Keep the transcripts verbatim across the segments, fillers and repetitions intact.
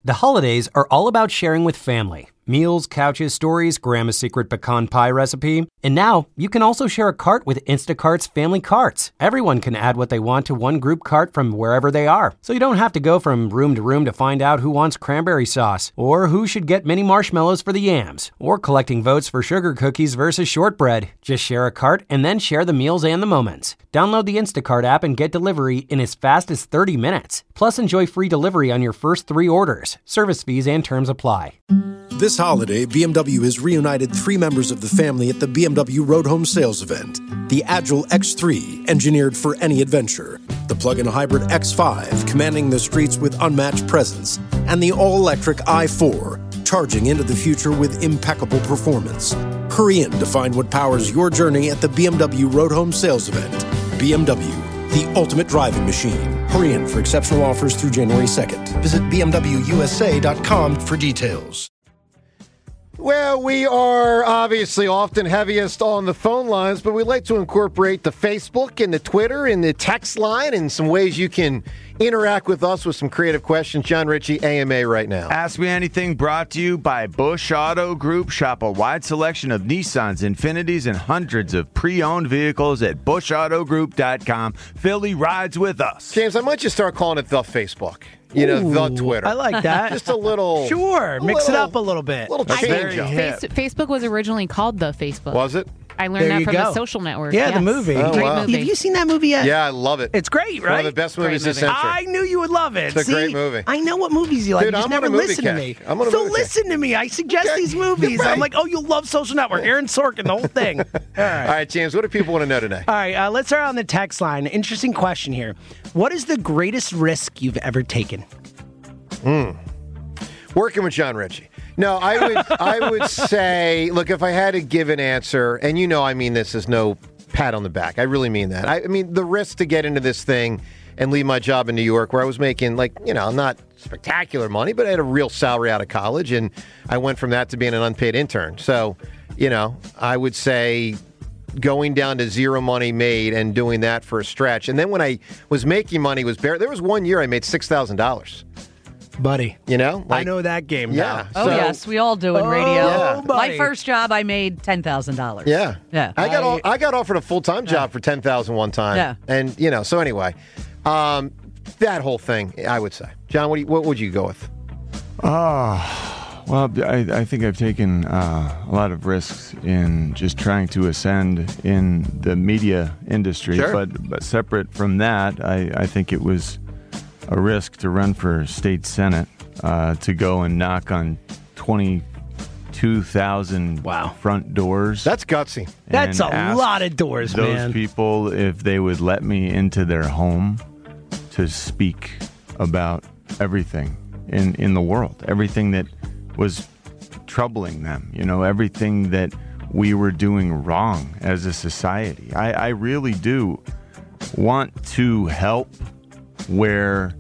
The holidays are all about sharing with family. Meals, couches, stories, Grandma's secret pecan pie recipe. And now, you can also share a cart with Instacart's Family Carts. Everyone can add what they want to one group cart from wherever they are. So you don't have to go from room to room to find out who wants cranberry sauce, or who should get mini marshmallows for the yams, or collecting votes for sugar cookies versus shortbread. Just share a cart and then share the meals and the moments. Download the Instacart app and get delivery in as fast as thirty minutes. Plus, enjoy free delivery on your first three orders. Service fees and terms apply. This holiday, B M W has reunited three members of the family at the B M W Road Home Sales Event. The Agile X three, engineered for any adventure. The plug-in hybrid X five, commanding the streets with unmatched presence. And the all-electric i four, charging into the future with impeccable performance. Hurry in to find what powers your journey at the B M W Road Home Sales Event. B M W, the ultimate driving machine. Hurry in for exceptional offers through January second. Visit B M W U S A dot com for details. Well, we are obviously often heaviest on the phone lines, but we like to incorporate the Facebook and the Twitter and the text line and some ways you can interact with us with some creative questions. John Ritchie, A M A right now. Ask Me Anything brought to you by Bush Auto Group. Shop a wide selection of Nissans, Infinitis, and hundreds of pre-owned vehicles at bush auto group dot com. Philly rides with us. James, I might just start calling it the Facebook. You know, Ooh, the Twitter. I like that. Just a little. Sure, mix little, it up a little bit. little That's change very up. hip. Face, Facebook was originally called The Facebook. Was it? I learned There that you from go. the Social Network. Yeah, Yes. the movie. Oh, Great wow. movie. Have you seen that movie yet? Yeah, I love it. It's great, right? One of the best Great movies this movie. century. I knew you would love it. It's a See, great movie. I know what movies you like. Dude, you just I'm never on a movie listen to kick. me. I'm on a so movie kick. listen to me. I suggest Okay. these movies. Right. I'm like, oh, you'll love Social Network. Aaron Sorkin, the whole thing. All right. All right, James, what do people want to know today? All right, uh, let's start on the text line. Interesting question here. What is the greatest risk you've ever taken? Working with John Ritchie. No, I would I would say, look, if I had to give an answer, and you know I mean this as no pat on the back. I really mean that. I, I mean, the risk to get into this thing and leave my job in New York where I was making, like, you know, not spectacular money, but I had a real salary out of college, and I went from that to being an unpaid intern. So, you know, I would say going down to zero money made and doing that for a stretch. And then when I was making money, was bare. There was one year I made six thousand dollars. Buddy. You know? I know that game Yeah. now. Oh, So- yes, we all do in Oh, radio. Yeah. My buddy. first job, I made ten thousand dollars. Yeah, Yeah. I got I- all, I got offered a full time job for ten thousand one time. Yeah. and you know, so anyway, um, that whole thing, I would say, John, what do you, what would you go with? Oh, well, I, I think I've taken uh, a lot of risks in just trying to ascend in the media industry. Sure. But but separate from that, I, I think it was a risk to run for state senate, uh, to go and knock on twenty-two thousand Wow. front doors. That's gutsy. That's and a ask lot of doors, those man. people if they would let me into their home to speak about everything in, in the world, everything that was troubling them, you know, everything that we were doing wrong as a society. I, I really do want to help where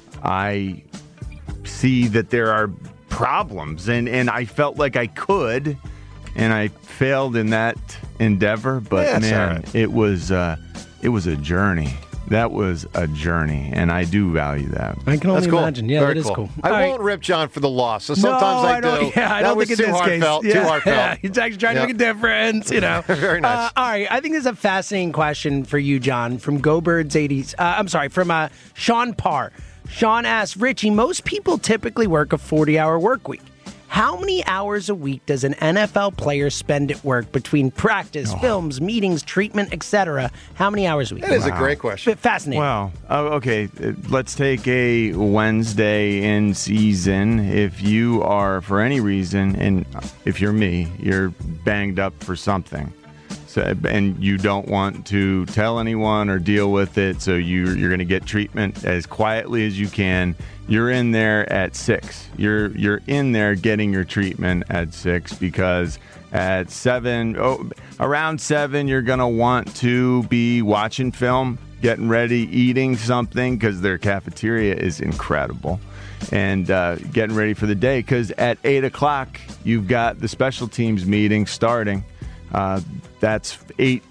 I see that there are problems, and, and I felt like I could, and I failed in that endeavor. But Yeah, it's all man, right. it was uh, it was a journey. That was a journey, and I do value that. I can only That's cool. imagine. Yeah, Very that is cool. I All right. won't rip John for the loss. So sometimes no, I, do. don't, yeah, I that don't was think in too this heartfelt. case. Too Yeah, heartfelt. yeah, he's actually trying Yep. to make a difference, you know. Very nice. Uh, all right, I think this is a fascinating question for you, John, from GoBirds eighties. Uh, I'm sorry, from uh, Sean Parr. Sean asks, Richie, most people typically work a forty-hour work week. How many hours a week does an N F L player spend at work between practice, films, meetings, treatment, et cetera? How many hours a week? That is a great question. Fascinating. Well, oh, okay. uh, Let's take a Wednesday in season. If you are, for any reason, and if you're me, you're banged up for something, so, and you don't want to tell anyone or deal with it, so you, you're going to get treatment as quietly as you can. You're in there at six. You're you're in there getting your treatment at six, because at seven, oh, around seven, you're going to want to be watching film, getting ready, eating something, because their cafeteria is incredible, and uh, getting ready for the day, because at eight o'clock, you've got the special teams meeting starting. Uh, that's eight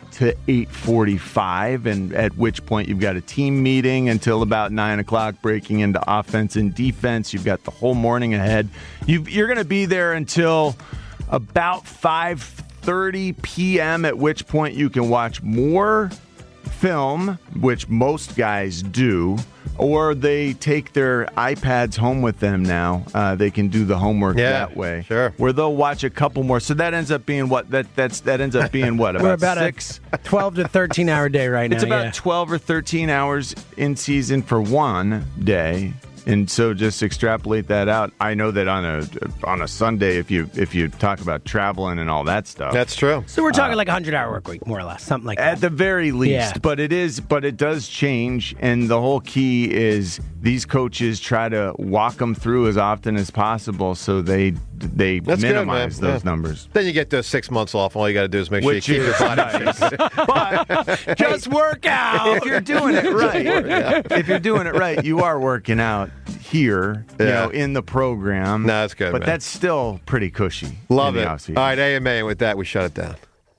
to eight forty-five, and at which point you've got a team meeting until about nine o'clock, breaking into offense and defense. You've got the whole morning ahead. You've, you're going to be there until about five thirty p.m., at which point you can watch more film, which most guys do, or they take their iPads home with them now. Uh, they can do the homework yeah, that way. Sure. Where they'll watch a couple more. So that ends up being what? That that's that ends up being what? About, We're about six? a twelve to thirteen hour day right now. It's about yeah. twelve or thirteen hours in season for one day. And so just extrapolate that out. I know that on a on a Sunday, if you if you talk about traveling and all that stuff, That's true. So we're talking uh, like a hundred hour work week, more or less, something like that. At the very least, yeah. but it is, but it does change, and the whole key is these coaches try to walk them through as often as possible, so they they That's minimize good, man. those yeah. numbers. Then you get those six months off, and all you got to do is make Which sure you keep is your body nice. fit. But just work out. If you're doing it right, if you're doing it right, you are working out here, you Yeah. know, in the program. No, that's good, but man. that's still pretty cushy. Love in it. the All offseason. right, A M A, and with that, we shut it down.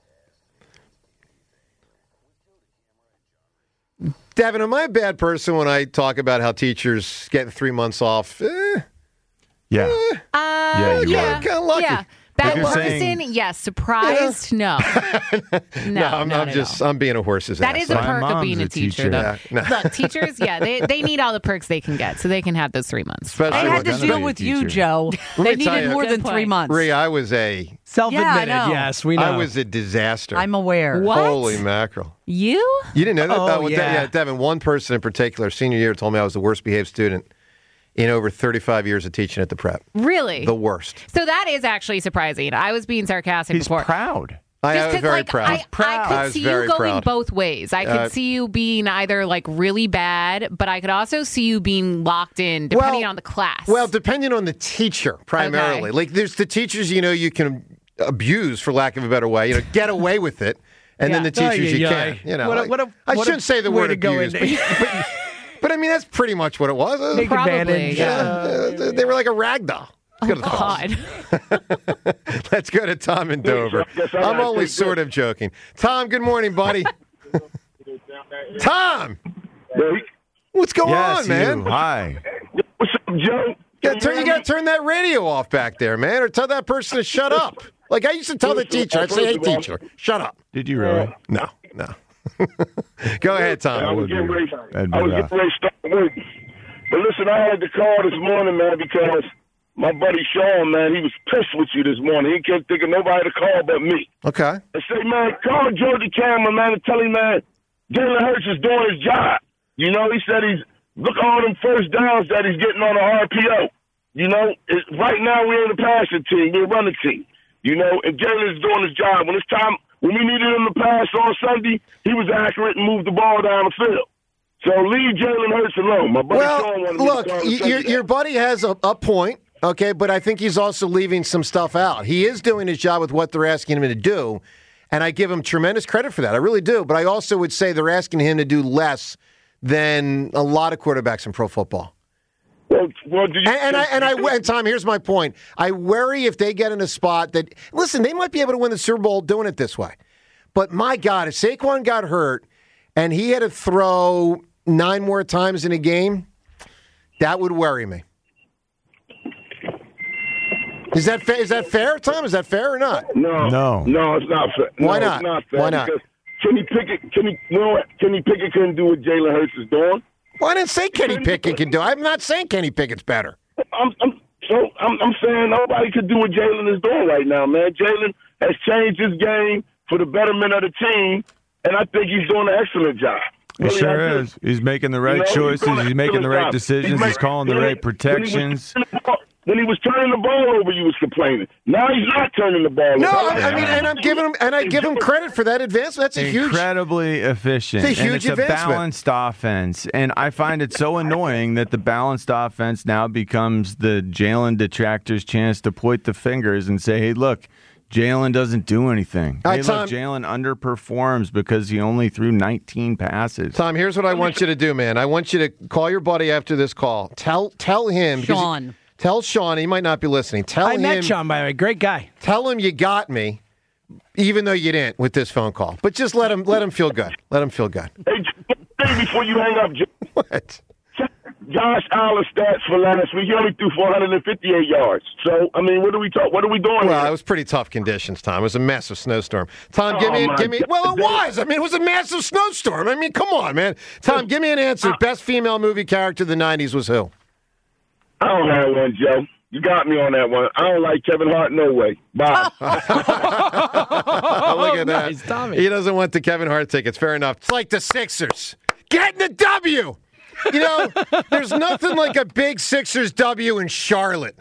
Devin, am I a bad person when I talk about how teachers getting three months off? Eh, Yeah. Uh, Yeah, you yeah, are. Kinda lucky. Yeah. Bad If you're person, saying- yes. Surprised, no. No, no, I'm, not I'm at just, all. I'm being a horse's That ass. is a My perk of mom's being a a teacher, teacher. though. Yeah, no. Look, teachers, yeah, they, they need all the perks they can get, so they can have those three months. Especially They when- had to gonna deal be a with you, teacher. Joe. me They tell needed you- more Good than three point. months. Rhea, I was a, Self-admitted, Yeah, I know. yes, we know. I was a disaster. I'm aware. What? Holy mackerel. You? You didn't know that? Oh, well, De- yeah. yeah, Devin, one person in particular, senior year, told me I was the worst behaved student in over thirty-five years of teaching at the prep. Really? The worst. So that is actually surprising. I was being sarcastic He's before. proud. I, I Just was 'cause, very like, proud. I, proud. I I could was see you very going proud. both ways. I could Uh, see you being either like really bad, but I could also see you being locked in, depending Well- on the class. Well, depending on the teacher, primarily. Okay. Like, there's the teachers, you know, you can abuse, for lack of a better way, you know, get away with it. And then Yeah. the teachers Ay, you ay, can't. ay. You know, What a- like- what a- I what a shouldn't say the way word to go abuse, but, into- but, but I mean, that's pretty much what it was. Uh, Take Probably, advantage. yeah. uh, they were like a rag doll. Let's go to the phones. God. Let's go to Tom in Dover. Yes, I I'm gotta only take sort of joking. Tom, good morning, buddy. Tom, what's going Yes, on, man? you. Hi. What's up, Joe? You gotta, turn, you gotta turn that radio off back there, man, or tell that person to shut up. Like I used to tell the teacher, I'd say, hey, teacher, shut up. Did you really? No, no. Go ahead, I Tom. was getting ready, That'd be I was rough. getting ready to start work. But listen, I had to call this morning, man, because my buddy Sean, man, he was pissed with you this morning. He kept thinking nobody to call but me. Okay. I say, man, call Georgia Cameron, man, and tell him, man, Jalen Hurts is doing his job. You know, he said he's, look at all them first downs that he's getting on the R P O. You know, it, right now we're in the passing team, we're running team. You know, and Jalen's doing his job. When it's time, when we needed him to pass on Sunday, he was accurate and moved the ball down the field. So leave Jalen Hurts alone. My buddy Sean Well, wanted me look, to call and y- say your, that. your buddy has a, a point, okay, but I think he's also leaving some stuff out. He is doing his job with what they're asking him to do, and I give him tremendous credit for that. I really do. But I also would say they're asking him to do less than a lot of quarterbacks in pro football. Well, well, do you, And, and I and I and Tom, here's my point. I worry if they get in a spot that listen, they might be able to win the Super Bowl doing it this way. But my God, if Saquon got hurt and he had to throw nine more times in a game, that would worry me. Is that fair? Is that fair, Tom? Is that fair or not? No, No. no, it's not fair. Why no, not? It's not fair Why not? Because Kenny Pickett, Kenny, you know what? Kenny Pickett couldn't do what Jalen Hurts is doing. Well, I didn't say Kenny Pickett can do. I'm not saying Kenny Pickett's better. I'm, I'm so I'm, I'm saying nobody could do what Jalen is doing right now, man. Jalen has changed his game for the betterment of the team, and I think he's doing an excellent job. He Really, I sure do. is. He's making the right You know, choices. doing an He's making the excellent right job. decisions. He's, making- calling the when right he- protections. When he, was, when he was turning the ball over, you was complaining. Now he's not turning the ball No, over. I, I mean, and I'm giving him and I give him credit for that advancement. That's a huge. Incredibly efficient. It's a and huge it's a advancement. balanced offense. And I find it so annoying that the balanced offense now becomes the Jalen detractors' chance to point the fingers and say, hey, look, Jalen doesn't do anything. All right, hey, look, Tom. Jalen underperforms because he only threw nineteen passes. Tom, here's what I want you to do, man. I want you to call your buddy after this call. Tell tell him because Sean. you- tell Sean he might not be listening. Tell I him met Sean, by the way. Great guy. Tell him you got me, even though you didn't with this phone call. But just let him let him feel good. Let him feel good. Hey, Jay, before you hang up, Jay, What? check Josh Allen's stats for last week. He only threw four hundred fifty-eight yards. So, I mean, what are we talk? What are we doing Well, here? it was pretty tough conditions, Tom. It was a massive snowstorm. Tom, give Oh, me, my give me. God. Well, it was. I mean, it was a massive snowstorm. I mean, come on, man. Tom, give me an answer. Best female movie character of the nineties was who? I don't have one, Joe. You got me on that one. I don't like Kevin Hart, no way. Bye. Oh, look at that. nice, Tommy. He doesn't want the Kevin Hart tickets. Fair enough. It's like the Sixers getting the W. You know, there's nothing like a big Sixers W in Charlotte.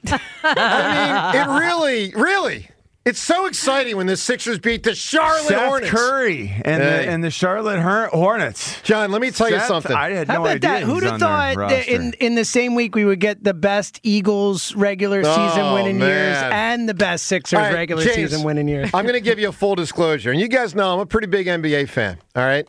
I mean, it really, really. It's so exciting when the Sixers beat the Charlotte Seth Hornets. Curry and Hey. the and the Charlotte Hor- Hornets. John, let me tell you Seth, something. I had How no about idea that? he was Who'd have on their thought that roster. in, in the same week we would get the best Eagles regular season Oh, winning years man. and the best Sixers All right, regular James, season winning years? I'm going to give you a full disclosure. And you guys know I'm a pretty big N B A fan, all right?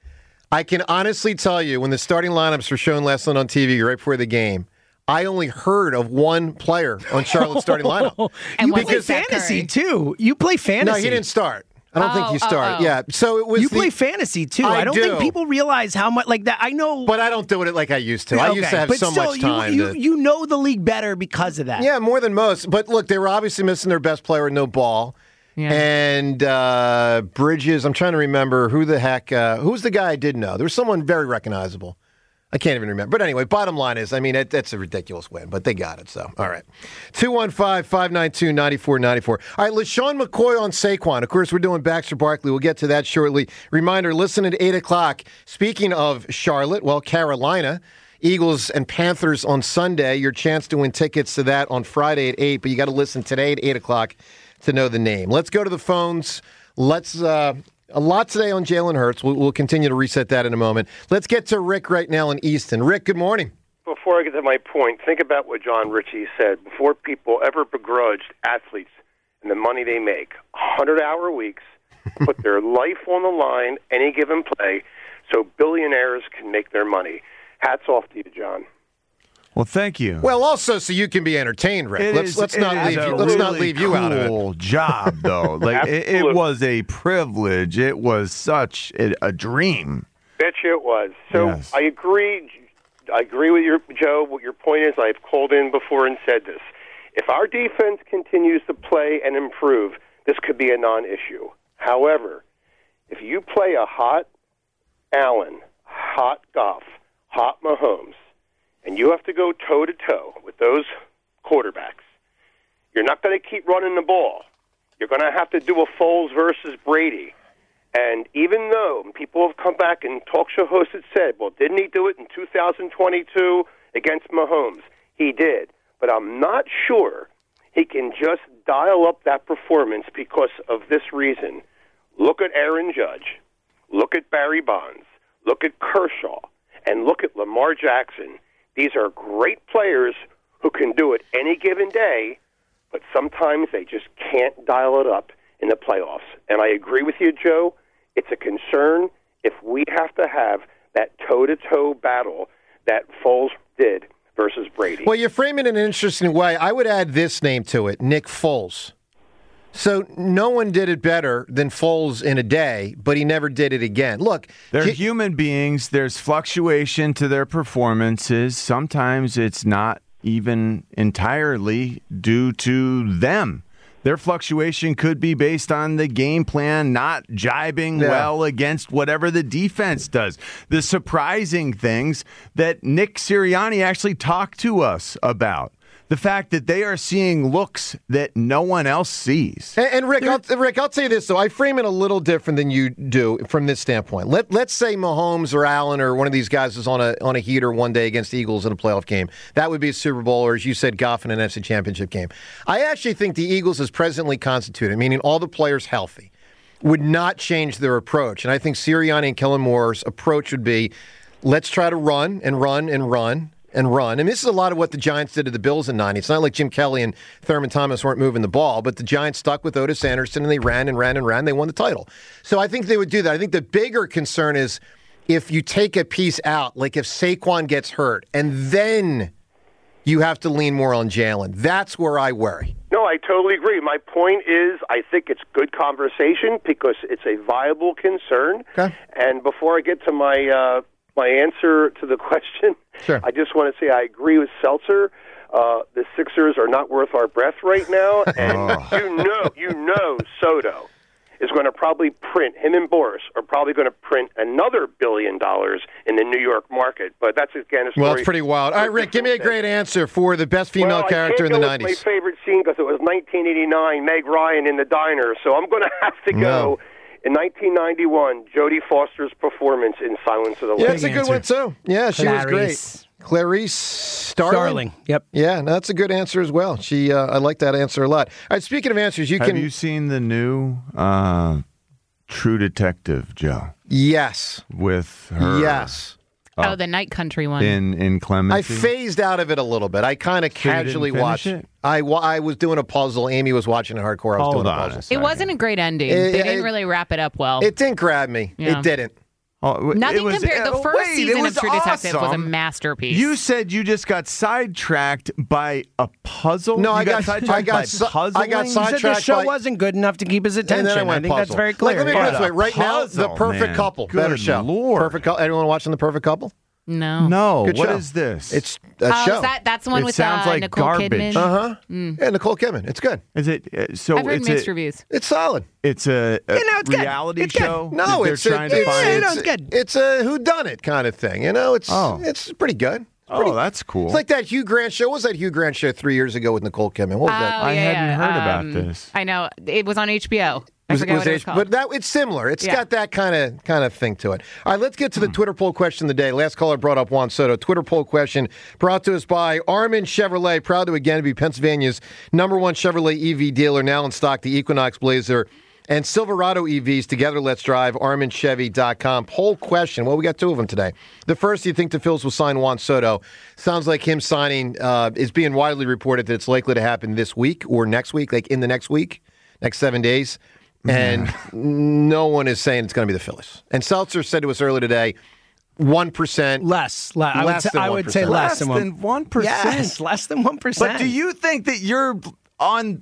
I can honestly tell you when the starting lineups were shown last night on T V right before the game, I only heard of one player on Charlotte's starting lineup. And you was play it Seth fantasy Curry? too. You play fantasy. No, he didn't start. I don't think Oh, he oh, started. oh. Yeah, so it was You the- play fantasy too. I I, don't do. think people realize how much like that. I know, But I don't do it like I used to. I used Okay, to have but so still, much time. You, you to, you know the league better because of that. yeah, more than most. But look, they were obviously missing their best player, no ball. Yeah. And uh, Bridges, I'm trying to remember who the heck, uh, who's the guy I did know. There was someone very recognizable. I can't even remember. But anyway, bottom line is, I mean, it, that's a ridiculous win, but they got it. So, all right. two one five, five nine two, nine four nine four. All right, LaShawn McCoy on Saquon. Of course, we're doing Baxter Barkley. We'll get to that shortly. Reminder, listen at eight o'clock. Speaking of Charlotte, well, Carolina, Eagles and Panthers on Sunday. Your chance to win tickets to that on Friday at eight, but you got to listen today at eight o'clock to know the name. Let's go to the phones. Let's... Uh, A lot today on Jalen Hurts. We'll, we'll continue to reset that in a moment. Let's get to Rick right now in Easton. Rick, good morning. Before I get to my point, think about what John Ritchie said. Before people ever begrudged athletes and the money they make, hundred-hour weeks, put their life on the line, any given play, so billionaires can make their money. Hats off to you, John. Well, thank you. Well, also so you can be entertained, Rick. It let's is- let's it not is leave a you, let's not really leave you out of cool it. job, though. Like it, it Absolutely. was a privilege. It was such a, a dream. Bet you it was. So Yes. I agree. I agree with your Joe. What your point is, I've called in before and said this. If our defense continues to play and improve, this could be a non-issue. However, if you play a hot Allen, hot Goff, hot Mahomes, and you have to go toe-to-toe with those quarterbacks, you're not going to keep running the ball. You're going to have to do a Foles versus Brady. And even though people have come back and talk show hosts have said, well, didn't he do it in two thousand twenty-two against Mahomes? He did. But I'm not sure he can just dial up that performance because of this reason. Look at Aaron Judge. Look at Barry Bonds. Look at Kershaw. And look at Lamar Jackson. These are great players who can do it any given day, but sometimes they just can't dial it up in the playoffs. And I agree with you, Joe. It's a concern if we have to have that toe-to-toe battle that Foles did versus Brady. Well, you frame it in an interesting way. I would add this name to it, Nick Foles. So no one did it better than Foles in a day, but he never did it again. Look, They're he- human beings. There's fluctuation to their performances. Sometimes it's not even entirely due to them. Their fluctuation could be based on the game plan not jibing Yeah. well against whatever the defense does. The surprising things that Nick Sirianni actually talked to us about. The fact that they are seeing looks that no one else sees. And, and Rick, I'll, Rick, I'll tell you this, though. I frame it a little different than you do from this standpoint. Let, let's say Mahomes or Allen or one of these guys is on a on a heater one day against the Eagles in a playoff game. That would be a Super Bowl, or as you said, Goff in an N F C Championship game. I actually think the Eagles is presently constituted, meaning all the players healthy, would not change their approach. And I think Sirianni and Kellen Moore's approach would be, let's try to run and run and run. and run. And this is a lot of what the Giants did to the Bills in ninety. It's not like Jim Kelly and Thurman Thomas weren't moving the ball, but the Giants stuck with Otis Anderson and they ran and ran and ran. They won the title. So I think they would do that. I think the bigger concern is if you take a piece out, like if Saquon gets hurt and then you have to lean more on Jalen. That's where I worry. No, no, I totally agree. My point is, I think it's good conversation because it's a viable concern. Okay. And before I get to my uh, my answer to the question, Sure. I just want to say I agree with Seltzer. Uh, the Sixers are not worth our breath right now, and you know, you know, Soto is going to probably print, him and Boris are probably going to print another billion dollars in the New York market. But that's, again, a story. Well, it's pretty wild. All right, Rick, give me a great answer for the best female well, character I in can't the go with nineties. my favorite scene because it was nineteen eighty-nine, Meg Ryan in the diner. So I'm going to have to go No. in nineteen ninety-one, Jodie Foster's performance in Silence of the Yeah, Lambs. that's a good one, too. Yeah, she was great. Clarice. Clarice Starling. Starling. Yep. Yeah, no, that's a good answer as well. She, uh, I like that answer a lot. All right, speaking of answers, you Have can. you seen the new uh, True Detective, Joe? Yes. With her. Yes. Oh, oh, the Night Country one. In in Clemency. I phased out of it a little bit. I kind of So you didn't casually finish watched. it? I, wa- I was doing a puzzle. Amy was watching it hardcore. I was Hold doing on a a puzzle. second. It wasn't a great ending. It- they it- didn't really wrap it up well. It didn't grab me. Yeah. It didn't. Oh, it Nothing was- compared. The oh, first wait, it season was of True Detective was a awesome. masterpiece. You said you just got sidetracked by a puzzle? No, You I got- sidetracked I got by si- I got puzzling? He said the sidetracked show by- wasn't good enough to keep his And then attention. I I, went think puzzle. that's very clear. Like, let me put it What this way. a Right now, the puzzle, Perfect man. Couple. Good Better show. Lord. Perfect Couple. Anyone watching the Perfect Couple? no. No, Good what show. is this? It's a Oh, show. is that, that's the one It with sounds uh, like Nicole garbage. Kidman. Uh huh. Yeah, Nicole Kidman. It's good. Is it? uh, So I've heard it's mixed a, reviews. It's solid. It's a, a Yeah, no, it's good. reality It's good. show. No, that it's they're a, trying it's, to find. Yeah, no, it's, it's good. it's a whodunit kind of thing. You know, it's Oh. it's pretty good. Oh, that's cool. It's like that Hugh Grant show. What was that Hugh Grant show three years ago with Nicole Kidman? What was that? Oh, I yeah, hadn't yeah. heard about Um, this. I know. It was on H B O. I Was- forget was what it was H- called. But that it's similar. It's Yeah. got that kind of kind of thing to it. All right, let's get to the Twitter poll question of the day. Last caller brought up Juan Soto. Twitter poll question brought to us by Armin Chevrolet. Proud to again be Pennsylvania's number one Chevrolet E V dealer. Now in stock, the Equinox Blazer and Silverado E Vs. Together, let's drive. Armin Chevy dot com. Poll question. Well, we got two of them today. The first, do you think the Phils will sign Juan Soto? Sounds like him signing uh, is being widely reported that it's likely to happen this week or next week, like in the next week, next seven days. And no one is saying it's going to be the Phillies. And Seltzer said to us earlier today, one percent. Less. Le- I would, Less say, than I would say one percent. less, Less than one. than one percent. Yes, less than one percent. But do you think that you're on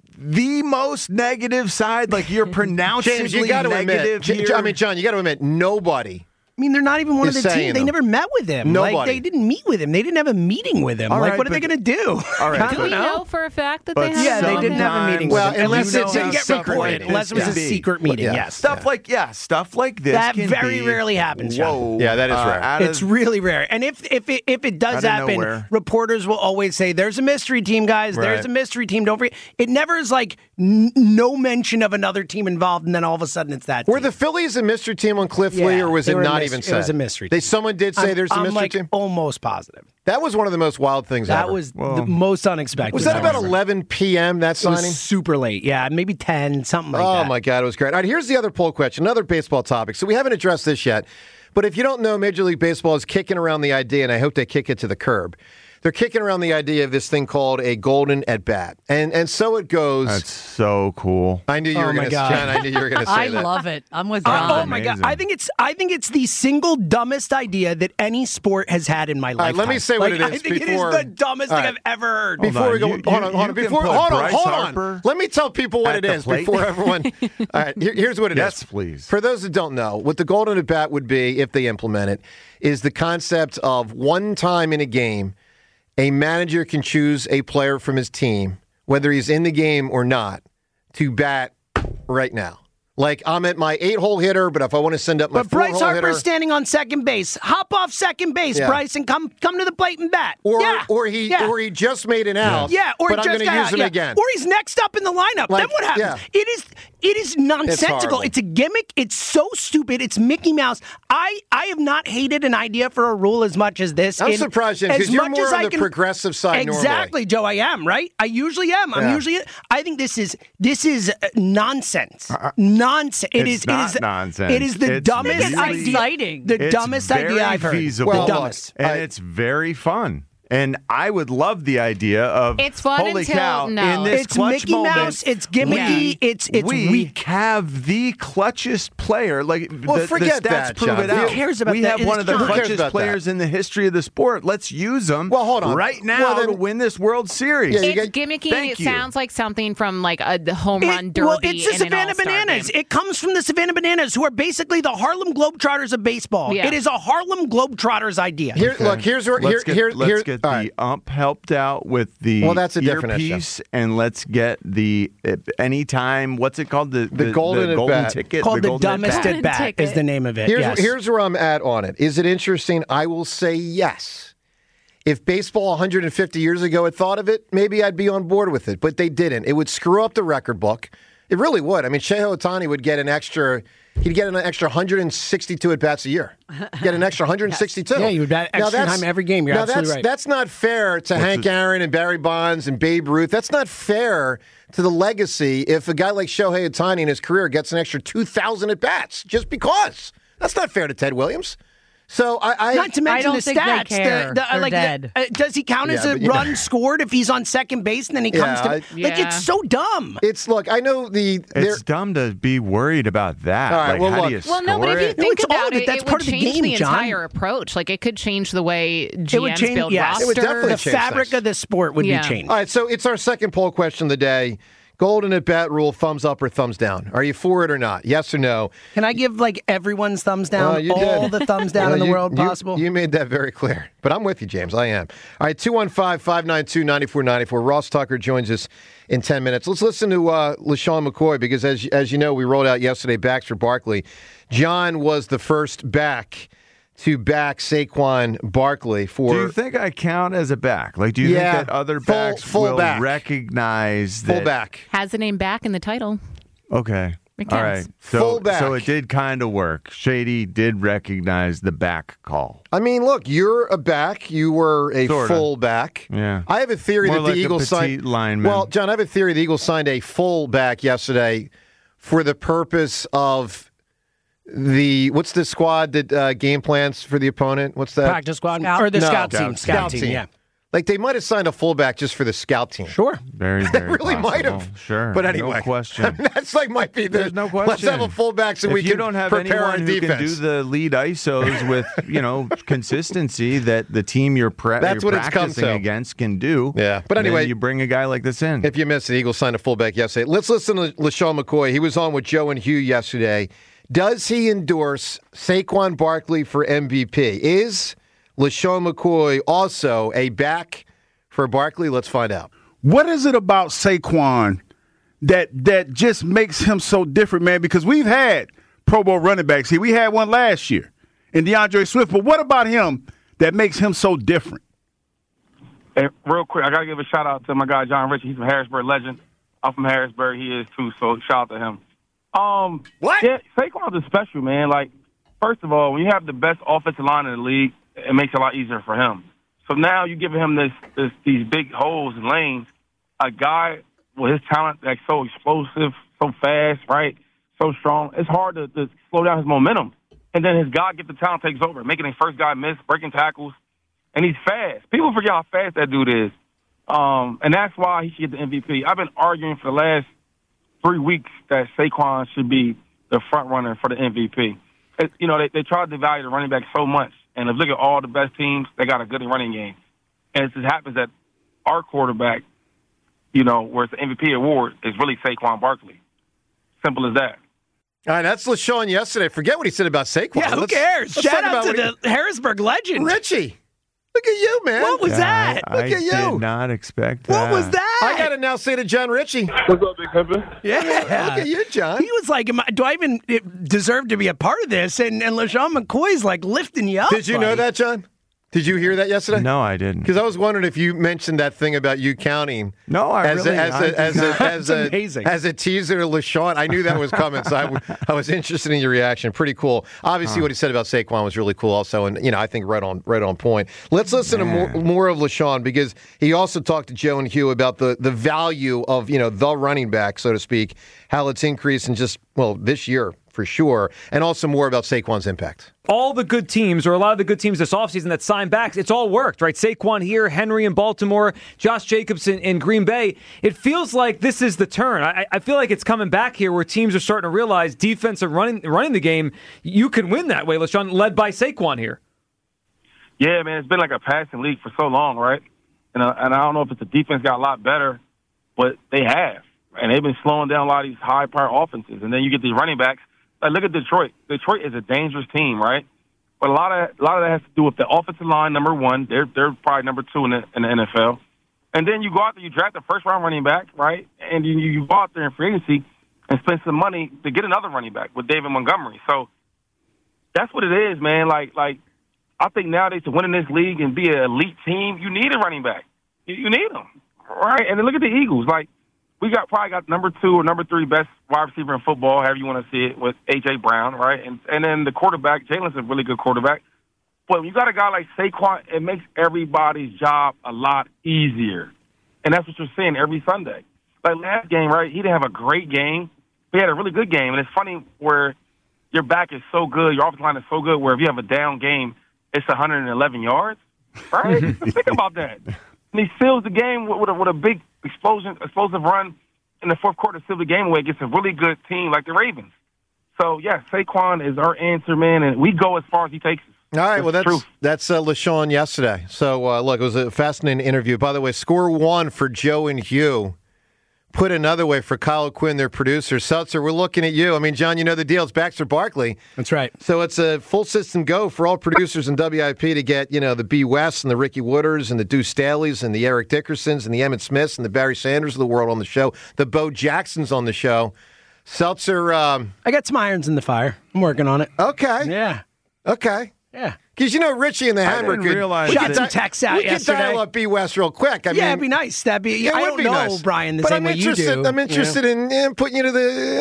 the most negative side? Like you're pronouncedly James, you got to negative admit, J- here? I mean, John, you got to admit, nobody. I mean, they're not even one of Is the saying team. They them. never met with him. Nobody. Like, they didn't meet with him. They didn't have a meeting with him. All like, right, what are they but- going to do? all right, I Do don't we know. know for a fact that But they have Yeah, they met didn't with have a him? meeting Well, with him. unless it it's didn't a get secret reported. meeting. Unless it was Yeah. a secret meeting, Yeah. yes. Stuff Yeah. like yeah, stuff like this. That can very be- rarely happens, John. Whoa, Yeah, that is uh, rare. out of- It's really rare. And if if it, if it does Out of happen, nowhere. reporters will always say, there's a mystery team, guys. There's Right. a mystery team. Don't forget. It never is like n- no mention of another team involved, and then all of a sudden it's that Were team. the Phillies a mystery team on Cliff Lee, Yeah, or was they it were a not mys- even it said? was a mystery They, team. someone did say I'm, there's a I'm mystery like team? almost positive. That was one of the most wild things That ever. was Well, the most unexpected. Was that about ever. eleven p.m., that It was signing? super late. Yeah, maybe ten, something like Oh, that. my God, it was great. All right, here's the other poll question, another baseball topic. So we haven't addressed this yet, but if you don't know, Major League Baseball is kicking around the idea, and I hope they kick it to the curb. They're kicking around the idea of this thing called a golden at bat, and and so it goes. That's so cool. I knew you Oh, were my going to, God. John. I knew you were going to say I that. love it. I'm with Oh, John. oh my God! Amazing. I think it's I think it's the single dumbest idea that any sport has had in my life. right, let me say what like, it I is think before- it is the dumbest All thing right. I've ever heard. Hold Before on, we go, you- hold you- on, hold on. you can Before, put hold on, Bryce hold Harper on. Let me tell people what at it the is plate. before everyone. All right, here- here's what it is. Yes, please. For those that don't know, what the golden at bat would be, if they implement it, is the concept of one time in a game, a manager can choose a player from his team, whether he's in the game or not, to bat right now. Like, I'm at my eight-hole hitter, but if I want to send up my But Bryce four-hole Harper's hitter, standing on second base. Hop off second base, Yeah. Bryce, and come come to the plate and bat. or yeah. or he yeah. or he just made an out, yeah, or but I'm just going to got use out, him yeah. again. Or he's next up in the lineup. Like, then what happens? yeah. It is it is nonsensical. horrible. It's, a gimmick. It's so stupid. It's Mickey Mouse. I, I have not hated an idea for a rule as much as this. I'm in- surprised, Jim, as because you're much more as on I the can- progressive side normally. Exactly, Joe. I am right. I usually am. I'm Yeah. usually. I think this is this is uh, nonsense. Nonsense. It It's is. not it is. nonsense. It is the It's dumbest really- idea. exciting. The It's dumbest very idea I've heard. feasible. the Well, dumbest. and I- it's very fun. And I would love the idea of It's fun holy until- cow, no. in this It's clutch Mickey moment, Mouse. It's gimmicky. It's it's we weak. have the clutchest player. Like Well, the, forget the stats that, prove John. it out. Who cares about we that? have one It's of the true. Who cares clutchest about players that? in the history of the sport. Let's use them. Well, hold on. right now Well, then- to win this World Series. Yeah, you It's get- gimmicky and Thank it you. sounds like something from like a the home run It- derby. well, it's the in an Savannah all-star Bananas. game. It comes from the Savannah Bananas, who are basically the Harlem Globetrotters of baseball. Yeah. It is a Harlem Globetrotters idea. Here, look, here's where Let's here, get, here, let's here, get all the right. ump helped out with the Well, that's a different issue. earpiece, and let's get the uh, anytime. What's it called? The The golden at golden bat. ticket. Called the, golden at dumbest bat. at bat Ticket. is the name of it. Here's, yes. here's where I'm at on it. Is it interesting? I will say yes. If baseball one hundred fifty years ago had thought of it, maybe I'd be on board with it, but they didn't. It would screw up the record book. It really would. I mean, Shohei Ohtani would get an extra, he'd get an extra one hundred sixty-two at bats a year. Get an extra one hundred sixty-two. Yeah, you would bat Now extra that's- time every game. You're now absolutely that's, right. That's not fair to Hank Aaron and Barry Bonds and Babe Ruth. That's not fair to the legacy if a guy like Shohei Ohtani in his career gets an extra two thousand at bats just because. That's not fair to Ted Williams. So I, I Not to mention don't the think they stats. care. The, the, They're like, dead. the- uh, does he count as Yeah, a but you run know. scored if he's on second base and then he comes Yeah, to I- like Yeah. it's so dumb. It's look. I know the. there- It's dumb to be worried about that. All right, like, well, how look- do you Well, no, but score if you it? think it's all about of it. it, That's it part would of the change game, the John. entire approach. Like it could change the way G Ms It would change. build Yes, roster. It would definitely the change fabric things. of the sport would Yeah. be changed. All right, so it's our second poll question of the day. Golden at bat rule, thumbs up or thumbs down? Are you for it or not? Yes or no? Can I give like everyone's thumbs down? Uh, you all did. the thumbs down Well, in the you- world you- possible? You made that very clear. But I'm with you, James. I am. All right, two one five, five nine two, nine four nine four. Ross Tucker joins us in ten minutes. Let's listen to uh, LaShawn McCoy because, as, as you know, we rolled out yesterday backs for Barkley. John was the first back to back Saquon Barkley for... Do you think I count as a back? Like, do you Yeah, think that other full- backs full will back. recognize that? full back? Has the name back in the title. Okay. It All counts. right. So, Full back. so it did kind of work. Shady did recognize the back call. I mean, look, you're a back. You were a Sorta. full back. Yeah. I have a theory More that like the a Eagles petite signed. lineman. Well, John, I have a theory the Eagles signed a full back yesterday for the purpose of the what's the squad that uh, game plans for the opponent? What's that? Practice squad Scout? or the No. scout, Scout- team? Scout, Scout team. team. Yeah, Like they might have signed a fullback just for the scout team. sure. Very, very really might possible. have. Sure. But anyway, No question. that's like might be the. There's no question. Let's have a fullback so if we you can don't have prepare our anyone who defense. can do the lead I S Os with, you know, consistency that the team you're, pra- That's you're what it's come practicing to. against can do. Yeah, but then anyway- you bring a guy like this in. If you missed it, Eagles signed a fullback yesterday. Let's listen to LaShawn McCoy. He was on with Joe and Hugh yesterday. Does he endorse Saquon Barkley for M V P? Is LaShawn McCoy also a back for Barkley? Let's find out. What is it about Saquon that that just makes him so different, man? Because we've had Pro Bowl running backs here. We had one last year in DeAndre Swift. But what about him that makes him so different? Hey, real quick, I got to give a shout out to my guy, John Ritchie. He's from Harrisburg legend. I'm from Harrisburg. He is too, so shout out to him. Um, What? Yeah, Saquon's a special, man. Like, first of all, when you have the best offensive line in the league, it makes it a lot easier for him. So now you're giving him this, this these big holes and lanes. A guy with his talent that's so explosive, so fast, right, so strong, it's hard to, to slow down his momentum. And then his God-gifted talent takes over, making a first guy miss, breaking tackles, and he's fast. People forget how fast that dude is. Um, and that's why he should get the M V P. I've been arguing for the last three weeks that Saquon should be the front runner for the M V P. It, you know, they, they tried to value the running back so much. And if you look at all the best teams, they got a good running game. And it just happens that our quarterback, you know, where it's the M V P award, is really Saquon Barkley. Simple as that. All right, that's LaShawn yesterday. Forget what he said about Saquon. Yeah, who Let's- cares? let's Shout talk out about to what the Harrisburg legend. he- Richie. Look at you, man. What was Yeah, that? I, Look I at you. did not expect that. What was that? I got to now say to John Ritchie. What's up, Big Pimpin'? Yeah. Look at you, John. He was like, Am I, do I even deserve to be a part of this? And, and LaShawn McCoy's like lifting you up. Did you know buddy. that, John? Did you hear that yesterday? No, I didn't. Because I was wondering if you mentioned that thing about you counting. No, I as really a, as I a, as did a, not. as a, amazing. as a teaser to LaShawn. I knew that was coming, so I, w- I was interested in your reaction. Pretty cool. Obviously, what he said about Saquon was really cool, also, and you know I think right on right on point. Let's listen to more, more of LaShawn because he also talked to Joe and Hugh about the the value of you know the running back, so to speak, how it's increased in just well this year for sure, and also more about Saquon's impact. All the good teams, or a lot of the good teams this offseason that signed backs, it's all worked, right? Saquon here, Henry in Baltimore, Josh Jacobs in, in Green Bay. It feels like this is the turn. I, I feel like it's coming back here where teams are starting to realize defense and running, running the game, you can win that way, LeSean, led by Saquon here. Yeah, man, it's been like a passing league for so long, right? And, uh, and I don't know if it's the defense got a lot better, but they have. And they've been slowing down a lot of these high-power offenses. And then you get these running backs. Like, look at Detroit. Detroit is a dangerous team, right? But a lot of a lot of that has to do with the offensive line, number one. They're they're probably number two in the, in the N F L. And then you go out there, you draft a first-round running back, right? And you, you go out there in free agency and spend some money to get another running back with David Montgomery. So that's what it is, man. Like, like I think nowadays to win in this league and be an elite team, you need a running back. You, you need them, right? And then look at the Eagles. Like, we got probably got number two or number three best wide receiver in football, however you want to see it, with A J. Brown, right? And and then the quarterback, Jalen's a really good quarterback. But when you got a guy like Saquon, it makes everybody's job a lot easier. And that's what you're seeing every Sunday. Like last game, right, he didn't have a great game. He had a really good game. And it's funny where your back is so good, your offensive line is so good, where if you have a down game, it's one hundred eleven yards, right? Think about that. And he seals the game with, with, a, with a big explosion, explosive run in the fourth quarter to seal the game away against a really good team like the Ravens. So, yeah, Saquon is our answer, man, and we go as far as he takes us. All right, well, that's truth. that's uh, LeSean yesterday. So, uh, look, it was a fascinating interview. By the way, score one for Joe and Hugh. Put another way for Kyle Quinn, their producer. Seltzer, we're looking at you. I mean, John, you know the deal. It's Baxter Barkley. That's right. So it's a full system go for all producers in W I P to get, you know, the B. West and the Ricky Wooders and the Deuce Staleys and the Eric Dickersons and the Emmett Smiths and the Barry Sanders of the world on the show. The Bo Jacksons on the show. Seltzer. Um, I got some irons in the fire. I'm working on it. Okay. Yeah. Okay. Yeah. Because, you know, Richie and the Hammer could realize shot some texts out we yesterday. We could dial up B. West real quick. I yeah, mean, it'd be nice. That'd be. Yeah, it I would don't be know nice. Brian the but same I'm way you interested, do. I'm interested in, in putting you to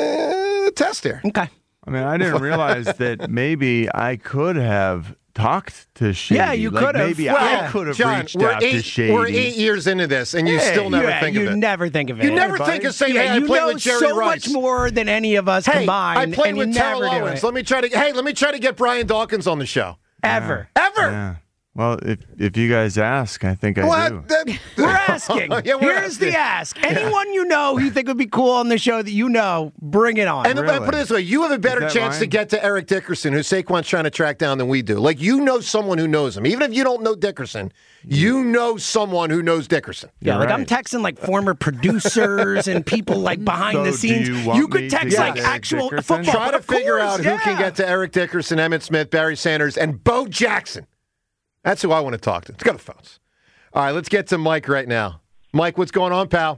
the uh, test here. Okay. I mean, I didn't realize that maybe I could have talked to Shady. Yeah, you like could have. Maybe well, I could have John, reached we're out eight, to Shady. We're eight years into this, and you Hey, still never yeah, think you of it. You never think of it. You never Hey, think of saying, yeah, hey, I you played know with Jerry so Rice. much more than any of us hey, combined. I played and with you Terrell never do Owens. it. Let me try to. Hey, let me try to get Brian Dawkins on the show. Ever. Ever. Yeah. Well, if if you guys ask, I think I Well, do. that- We're asking. Yeah, we're Here's asking. the ask. Anyone you know who you think would be cool on the show that you know, bring it on. And Really? put it this way, you have a better Is that chance to mine? get to Eric Dickerson, who Saquon's trying to track down, than we do. Like, you know someone who knows him. Even if you don't know Dickerson, you know someone who knows Dickerson. Yeah, You're like I'm right. texting like former producers and people like behind So the do scenes. you want could me to text get like Eric actual Dickerson? football. Try but to of figure course, out who can yeah. get to Eric Dickerson, Emmett Smith, Barry Sanders, and Bo Jackson. That's who I want to talk to. Let's go to the phones. All right, let's get to Mike right now. Mike, what's going on, pal?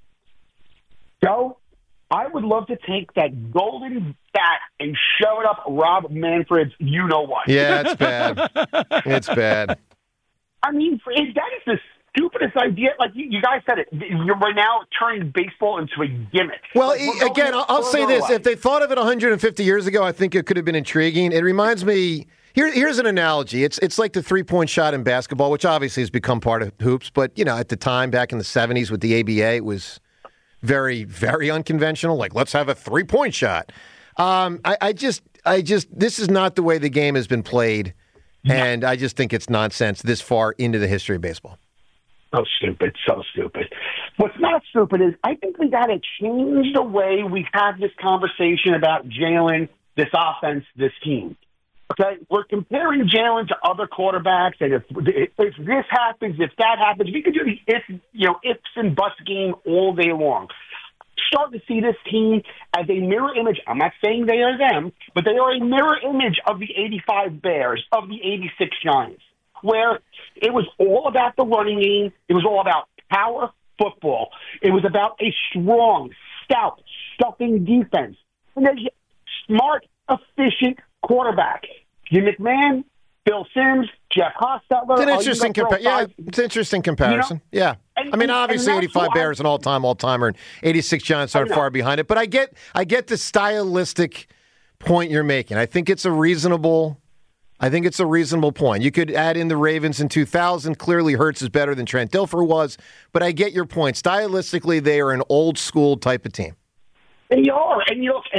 Joe, I would love to take that golden bat and shove it up Rob Manfred's you-know-what. Yeah, it's bad. It's bad. I mean, for, that is the stupidest idea. Like, you, you guys said it. You're right now turning baseball into a gimmick. Well, Like, e- we're going again, I'll, I'll say further this. away. If they thought of it one hundred fifty years ago, I think it could have been intriguing. It reminds me, here, here's an analogy. It's it's like the three-point shot in basketball, which obviously has become part of hoops. But, you know, at the time, back in the seventies with the A B A, it was very, very unconventional. Like, let's have a three-point shot. Um, I, I just, I just, this is not the way the game has been played. And I just think it's nonsense this far into the history of baseball. So stupid, so stupid. What's not stupid is I think we got to change the way we have this conversation about Jalen, this offense, this team. Okay, we're comparing Jalen to other quarterbacks, and if if this happens, if that happens, we could do the if you know ifs and buts game all day long. Start to see this team as a mirror image. I'm not saying they are them, but they are a mirror image of the eighty-five Bears, of the eighty-six Giants, where it was all about the running game. It was all about power football. It was about a strong, stout, stuffing defense. And then smart, efficient quarterback. Jim McMahon, Bill Sims, Jeff Hostetler. It's an are you interesting gonna throw comparison. Yeah, five- it's an interesting comparison. You know? Yeah. And- I mean, and- obviously, and that's eighty-five why- Bears an all-time, all-timer, and eighty-six Giants aren't I know. far behind it. But I get, I get the stylistic point you're making. I think it's a reasonable. I think it's a reasonable point. You could add in the Ravens in two thousand. Clearly, Hurts is better than Trent Dilfer was. But I get your point. Stylistically, they are an old-school type of team. They are, and you know, and, and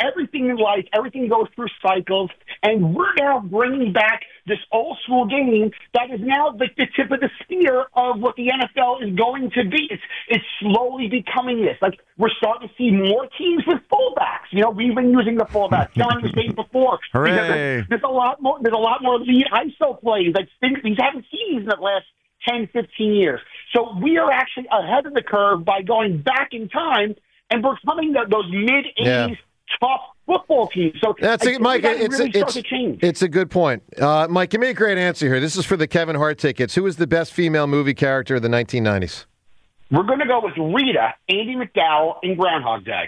everything in life, everything goes through cycles, and we're now bringing back this old school game that is now the, the tip of the spear of what the N F L is going to be. It's it's slowly becoming this. Like, we're starting to see more teams with fullbacks. You know, we've been using the fullbacks. John was saying before. Hooray. Because there's a lot more. There's a lot more lead I S O plays. Like, things we haven't seen these in the last ten, fifteen years. So we are actually ahead of the curve by going back in time and becoming the, those mid-eighties Yeah. top football teams. So That's I a, think Mike. we gotta It's really a, start it's, to change. it's a good point, uh, Mike. Give me a great answer here. This is for the Kevin Hart tickets. Who was the best female movie character of the nineteen nineties? We're going to go with Rita, Andy McDowell, in Groundhog Day.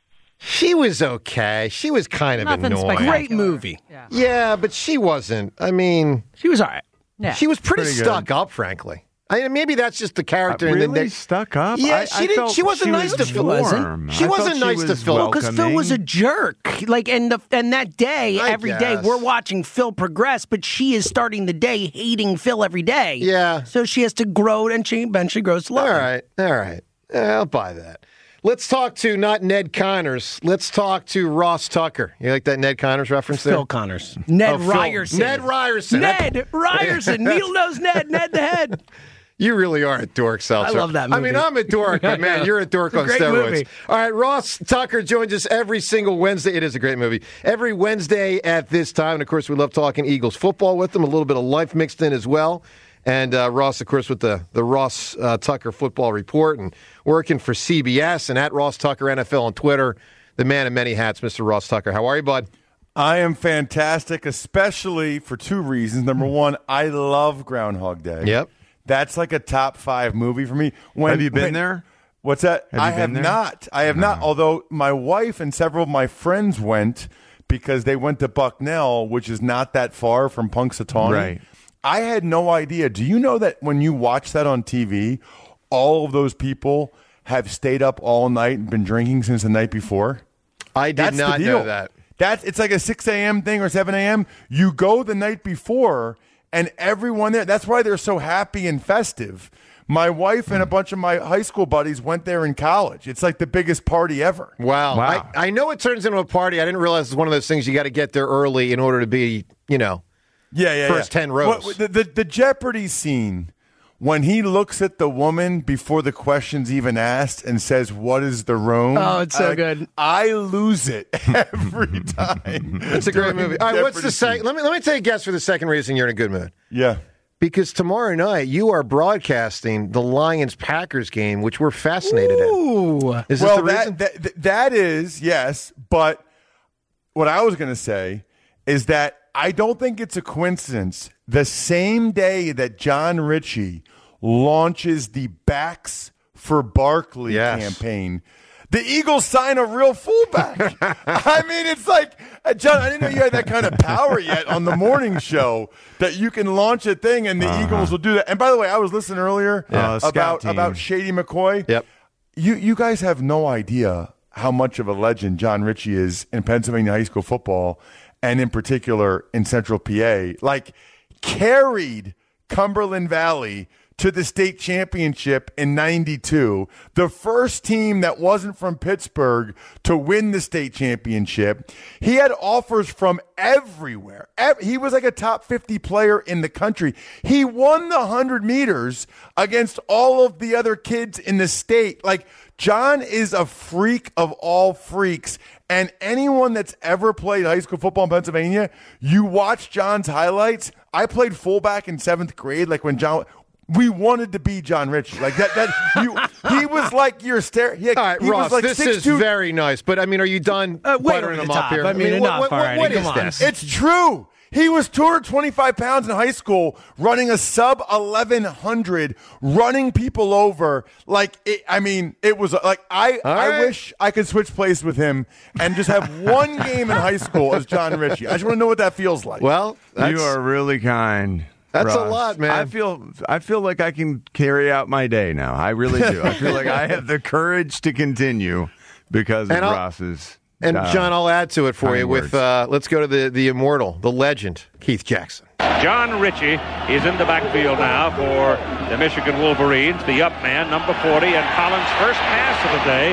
She was okay. She was kind of Nothing annoying. spectacular. Great movie. Yeah. Yeah, but she wasn't. I mean, she was all right. Yeah. She was pretty, Pretty good. stuck up, frankly. I mean, maybe that's just the character. Uh, and then really they- stuck up? Yeah, I- she I didn't. felt She wasn't she nice was to Phil. warm. She I wasn't felt she nice to was Phil. Well, because Phil was a welcoming. jerk. Like, and the and that day, I every day, guess. we're watching Phil progress, but she is starting the day hating Phil every day. Yeah. So she has to grow, and she eventually grows to love All him. right, all right. Yeah, I'll buy that. Let's talk to not Ned Connors. Let's talk to Ross Tucker. You like that Ned Connors reference there? Phil Connors. Ned Oh, Phil- Ryerson. Ned Ryerson. Ned Ryerson. Needle nose Ned. Ned the head. You really are a dork, Seltzer. I love that I mean, movie. I'm a dork, but man, you're a dork It's a on great steroids. movie. All right, Ross Tucker joins us every single Wednesday. It is a great movie. Every Wednesday at this time. And, of course, we love talking Eagles football with them, a little bit of life mixed in as well. And uh, Ross, of course, with the, the Ross uh, Tucker Football Report and working for C B S and at Ross Tucker N F L on Twitter, the man of many hats, Mister Ross Tucker. How are you, bud? I am fantastic, especially for two reasons. Number one, I love Groundhog Day. Yep. That's like a top five movie for me. When, Have you been when- there? What's that? Have you I been have there? not. I have not. Although my wife and several of my friends went because they went to Bucknell, which is not that far from Punxsutawney. Right. I had no idea. Do you know that when you watch that on T V, all of those people have stayed up all night and been drinking since the night before? I did That's the not deal. know that. That's it's like a six a.m. thing or seven a.m. You go the night before, and everyone there. That's why they're so happy and festive. My wife and a bunch of my high school buddies went there in college. It's like the biggest party ever. Wow. Wow. I, I know it turns into a party. I didn't realize it's one of those things you got to get there early in order to be, you know, Yeah, yeah. First yeah. ten rows. What- the, the the Jeopardy scene when he looks at the woman before the question's even asked and says, "What is the room?" Oh, it's so I- good. I lose it every time. it's a great during movie. All right, what's Jeopardy the second? scene. Let me let me take a guess for the second reason you're in a good mood. Yeah. Because tomorrow night you are broadcasting the Lions Packers game, which we're fascinated in. Ooh. Is this well, the reason? that, that that is yes, but what I was going to say is that I don't think it's a coincidence. The same day that John Ritchie launches the Backs for Barkley Yes. campaign, the Eagles sign a real fullback. I mean, it's like, uh, John, I didn't know you had that kind of power yet on the morning show that you can launch a thing and the Uh-huh. Eagles will do that. And by the way, I was listening earlier Yeah. Uh, scout about, team. about Shady McCoy. Yep. You you guys have no idea how much of a legend John Ritchie is in Pennsylvania high school football, and in particular in Central P A. Like, carried Cumberland Valley to the state championship in ninety-two, the first team that wasn't from Pittsburgh to win the state championship. He had offers from everywhere. Ev- He was like a top fifty player in the country. He won the one hundred meters against all of the other kids in the state. Like, John is a freak of all freaks. And anyone that's ever played high school football in Pennsylvania, you watch John's highlights. I played fullback in seventh grade, like when John... We wanted to be John Ritchie. Like that that you he was like your stare. He, All right, he Ross, was like this six is two. very nice, but I mean, are you done Uh, way buttering over him the up top. here? I mean, what, enough what, what, already. what Come is on. this? It's true. He was two hundred twenty-five pounds in high school, running a sub eleven hundred, running people over. Like, it, I mean, it was like, I, All I right. wish I could switch place with him and just have one game in high school as John Ritchie. I just want to know what that feels like. Well, that's, You are really kind. That's a Ross. lot, man. I feel I feel like I can carry out my day now. I really do. I feel like I have the courage to continue because of And I'll- Ross's. And uh, John, I'll add to it for kind you with, words. uh, let's go to the, the immortal, the legend, Keith Jackson. John Ritchie is in the backfield now for the Michigan Wolverines, the up man, number forty, and Collins' first pass of the day.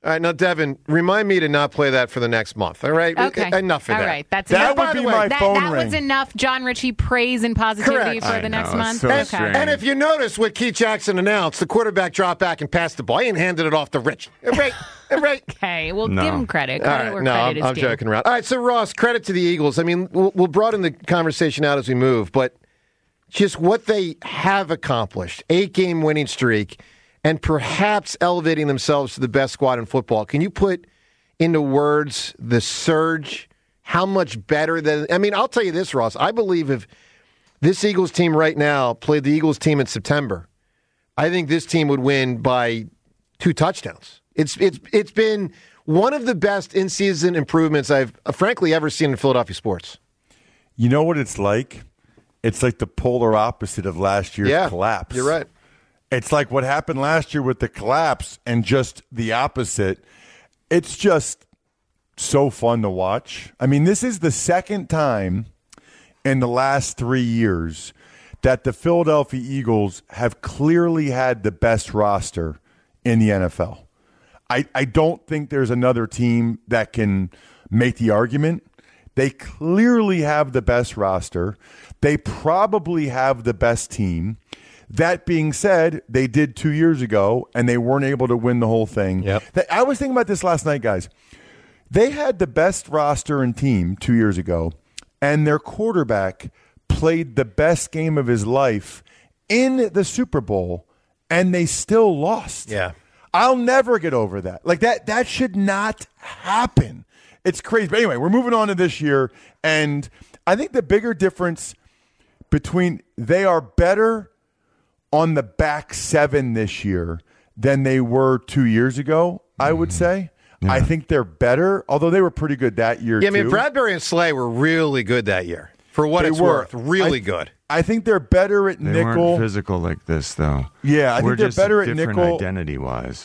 All right, now, Devin, remind me to not play that for the next month, all right? Okay. Enough of all that. All right, that's that enough. would be my that, phone that ring. was enough John Ritchie praise and positivity Correct. for I the know, next it's month. so okay. strange. And if you notice what Keith Jackson announced, the quarterback dropped back and passed the ball. He ain't handed it off to Rich. Right, right. Okay, well, No. give him credit. All Credit right, where no, credit I'm, is I'm due. joking around. All right, so Ross, credit to the Eagles. I mean, we'll, we'll broaden the conversation out as we move, but just what they have accomplished, eight-game winning streak, and perhaps elevating themselves to the best squad in football. Can you put into words the surge, how much better than... I mean, I'll tell you this, Ross. I believe if this Eagles team right now played the Eagles team in September, I think this team would win by two touchdowns. It's it's it's been one of the best in-season improvements I've, uh, frankly, ever seen in Philadelphia sports. You know what it's like? It's like the polar opposite of last year's Yeah, collapse. you're right. It's like what happened last year with the collapse and just the opposite. It's just so fun to watch. I mean, this is the second time in the last three years that the Philadelphia Eagles have clearly had the best roster in the N F L. I, I don't think there's another team that can make the argument. They clearly have the best roster. They probably have the best team. That being said, they did two years ago, and they weren't able to win the whole thing. Yep. I was thinking about this last night, guys. They had the best roster and team two years ago, and their quarterback played the best game of his life in the Super Bowl, and they still lost. Yeah. I'll never get over that. Like, that, that should not happen. It's crazy. But anyway, we're moving on to this year, and I think the bigger difference between they are better on the back seven this year than they were two years ago, I would say. Yeah. I think they're better, although they were pretty good that year, Yeah, I too. mean, Bradbury and Slay were really good that year. For what They it's were. worth, really I- good. I think they're better at They nickel. weren't physical like this, though. Yeah, I think We're they're just better at different nickel. identity-wise.